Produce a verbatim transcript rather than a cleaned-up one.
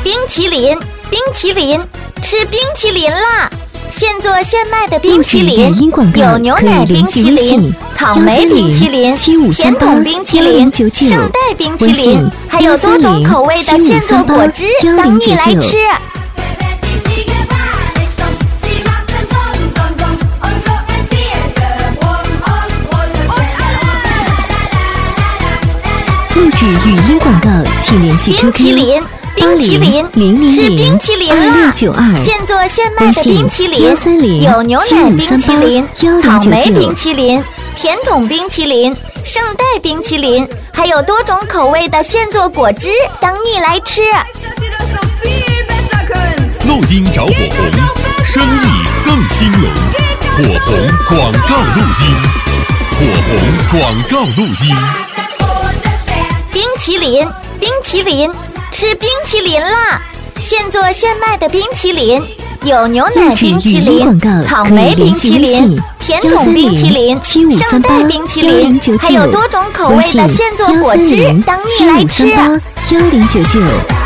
冰淇淋，冰淇淋，吃冰淇淋啦！现做现卖的冰淇淋有牛奶冰淇淋、草莓冰淇淋、甜筒冰淇淋、圣代冰淇淋，还有多种口味的现做果汁，等你来吃。 录制语音广告，请联系 Q Q 冰淇淋，冰淇淋，吃冰淇淋啦！现做现卖的冰淇淋有牛奶冰淇淋、草莓冰淇淋、甜筒冰淇淋、圣代冰淇淋，还有多种口味的现做果汁，等你来吃。 录音找火红，生意更兴隆。火红广告录音，火红广告录音。 冰淇淋，冰淇淋，吃冰淇淋啦！现做现卖的冰淇淋有牛奶冰淇淋、草莓冰淇淋、甜筒冰淇淋、圣代冰淇淋，还有多种口味的现做果汁，等你来吃。 幺零九九。